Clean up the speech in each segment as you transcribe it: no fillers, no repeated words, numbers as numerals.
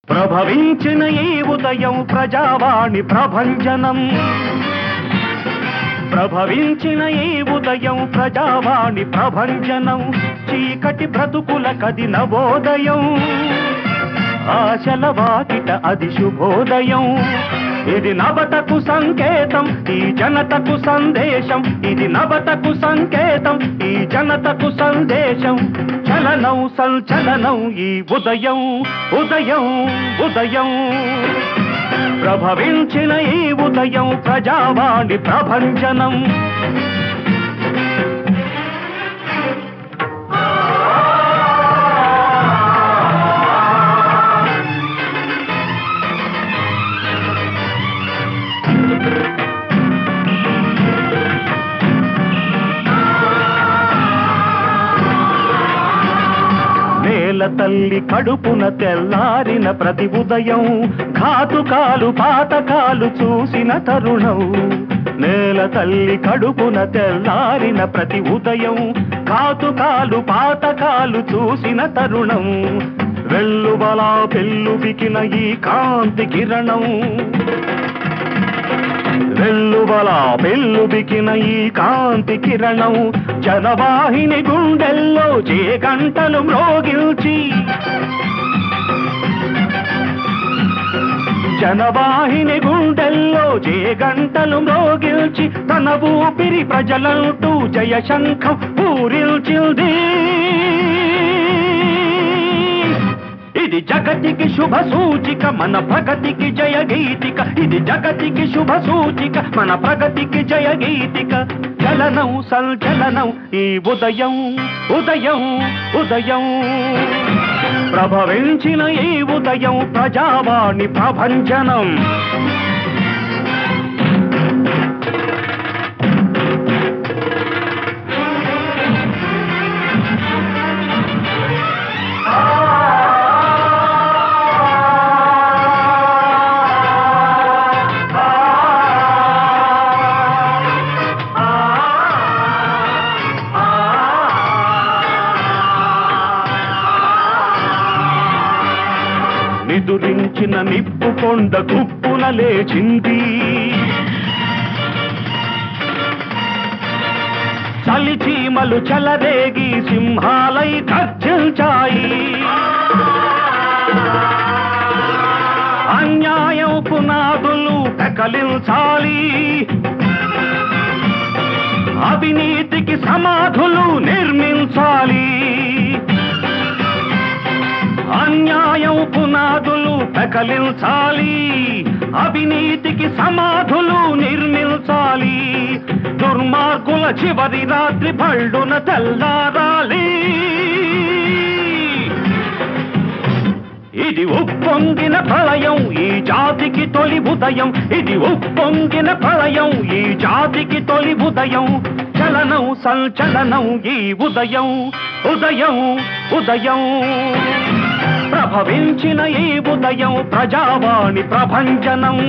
ప్రభవించిన ఈ ఉదయం ప్రజావాణి ప్రభంజనం. ప్రభవించిన ఈ ఉదయం ప్రజావాణి ప్రభంజనం. చీకటి బ్రతుకుల కది నవోదయం. ఆశల వాకిట అది శుభోదయం. ఇది నవతకు సంకేతం, ఈ జనతకు సందేశం. ఇది నవతకు సంకేతం, ఈ జనతకు సందేశం. చలనం సంచలనం ఈ ఉదయం, ఉదయం ఉదయం. ప్రభవించిన ఈ ఉదయం ప్రజావాణి ప్రభంజనం. నేల తల్లి కడుపున తెల్లారిన ప్రతి ఉదయం ఘాతుకాలు పాతకాలు చూసిన తరుణం. నేల తల్లి కడుపున తెల్లారిన ప్రతి ఉదయం ఘాతుకాలు పాతకాలు చూసిన తరుణం. వెల్లువలా పెల్లుబికిన ఈ కాంతి కిరణం. వెల్లువలా పెల్లుబికిన ఈ కాంతి కిరణం. జనవాహిని గుండెల్లో చేగంటలు మ్రోగిల్చి, జనవాహిని గుండెల్లో చేగంటలు మ్రోగిల్చి తన ఊపిరి ప్రజలంటూ జయశంఖం పూరిల్చింది. ఇది జగతికి శుభ సూచిక, మన ప్రగతికి జయ గీతిక. ఇది జగతికి శుభ సూచిక, మన ప్రగతికి జయ గీతిక. చలనం సంచలనం ఈ ఉదయం, ఉదయం ఉదయం. ప్రభవించిన ఈ ఉదయం ప్రజావాణి ప్రభంజనం. నిదురించిన నిప్పు కొండ గుప్పున లేచింది. చలిచీమలు చెలరేగి సింహాలై గర్జించాయి. అన్యాయం పునాదులు పెకలించాలి. అవినీతికి సమాధులు నిర్మించాలి. అన్యాయం పునాదులు పెకలించాలి. అవినీతికి సమాధులు నిర్మించాలి. దుర్మార్గుల చివరి రాత్రి భళ్ళున తెల్లారాలి. ఇది ఉప్పొంగిన ప్రళయం ఈ జాతికి తొలి ఉదయం. ఇది ఉప్పొంగిన ప్రళయం ఈ జాతికి తొలి ఉదయం. చలనం సంచలనం ఈ ఉదయం, ఉదయం ఉదయం. ప్రభవించిన ఈ ఉదయం ప్రజావాణి ప్రభంజనం.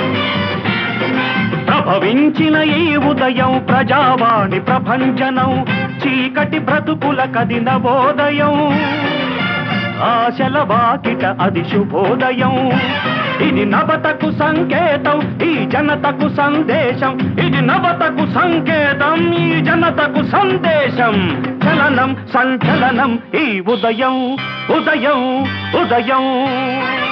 ప్రభవించిన ఈ ఉదయం ప్రజావాణి ప్రభంజనం. చీకటి బ్రతుకుల కది నవోదయం. ఆశల వాకిట అది శుభోదయం. ఇది నవతకు సంకేతం, ఈ జనతకు సందేశం. ఇది నవతకు సంకేతం, ఈ జనతకు సందేశం. చలనం సంచలనం ఈ ఉదయం, ఉదయం ఉదయం.